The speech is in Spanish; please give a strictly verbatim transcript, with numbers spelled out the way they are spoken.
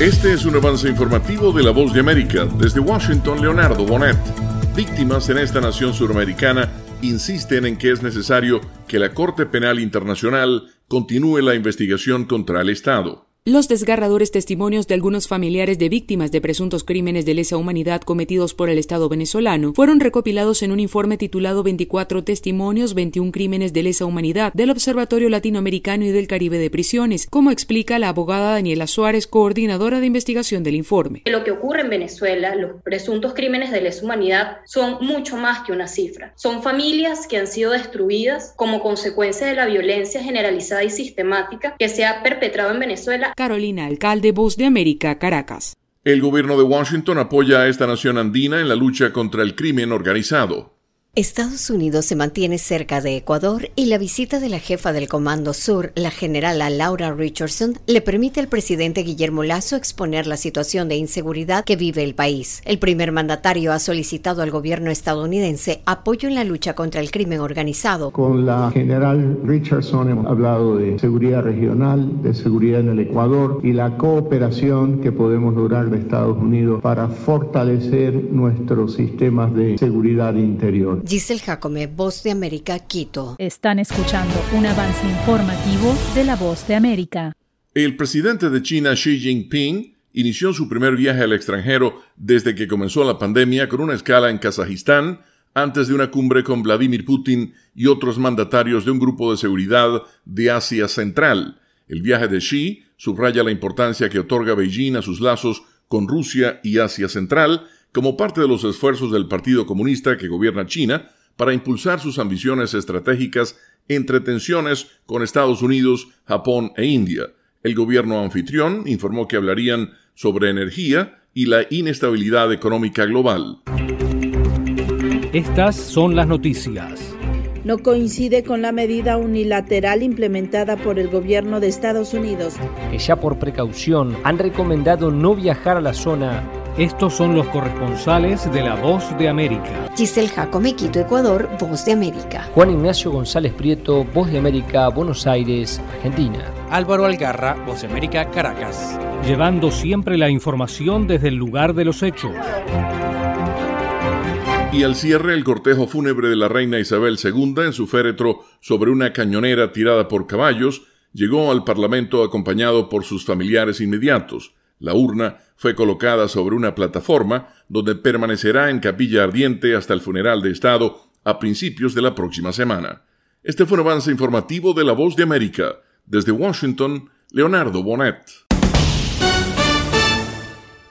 Este es un avance informativo de La Voz de América. Desde Washington, Leonardo Bonet. Víctimas en esta nación suramericana insisten en que es necesario que la Corte Penal Internacional continúe la investigación contra el Estado. Los desgarradores testimonios de algunos familiares de víctimas de presuntos crímenes de lesa humanidad cometidos por el Estado venezolano fueron recopilados en un informe titulado veinticuatro testimonios, veintiún crímenes de lesa humanidad del Observatorio Latinoamericano y del Caribe de Prisiones, como explica la abogada Daniela Suárez, coordinadora de investigación del informe. Lo que ocurre en Venezuela, los presuntos crímenes de lesa humanidad, son mucho más que una cifra. Son familias que han sido destruidas como consecuencia de la violencia generalizada y sistemática que se ha perpetrado en Venezuela. Carolina Alcalde, Voz de América, Caracas. El gobierno de Washington apoya a esta nación andina en la lucha contra el crimen organizado. Estados Unidos se mantiene cerca de Ecuador y la visita de la jefa del Comando Sur, la generala Laura Richardson, le permite al presidente Guillermo Lasso exponer la situación de inseguridad que vive el país. El primer mandatario ha solicitado al gobierno estadounidense apoyo en la lucha contra el crimen organizado. Con la general Richardson hemos hablado de seguridad regional, de seguridad en el Ecuador y la cooperación que podemos lograr de Estados Unidos para fortalecer nuestros sistemas de seguridad interior. Giselle Jacome, Voz de América, Quito. Están escuchando un avance informativo de La Voz de América. El presidente de China, Xi Jinping, inició su primer viaje al extranjero desde que comenzó la pandemia con una escala en Kazajistán antes de una cumbre con Vladimir Putin y otros mandatarios de un grupo de seguridad de Asia Central. El viaje de Xi subraya la importancia que otorga Beijing a sus lazos con Rusia y Asia Central como parte de los esfuerzos del Partido Comunista que gobierna China para impulsar sus ambiciones estratégicas entre tensiones con Estados Unidos, Japón e India. El gobierno anfitrión informó que hablarían sobre energía y la inestabilidad económica global. Estas son las noticias. No coincide con la medida unilateral implementada por el gobierno de Estados Unidos, que ya por precaución han recomendado no viajar a la zona. Estos son los corresponsales de La Voz de América. Giselle Jacome, Quito, Ecuador, Voz de América. Juan Ignacio González Prieto, Voz de América, Buenos Aires, Argentina. Álvaro Algarra, Voz de América, Caracas. Llevando siempre la información desde el lugar de los hechos. Y al cierre, el cortejo fúnebre de la reina Isabel segunda en su féretro sobre una cañonera tirada por caballos llegó al Parlamento acompañado por sus familiares inmediatos. La urna fue colocada sobre una plataforma donde permanecerá en capilla ardiente hasta el funeral de Estado a principios de la próxima semana. Este fue un avance informativo de La Voz de América. Desde Washington, Leonardo Bonet.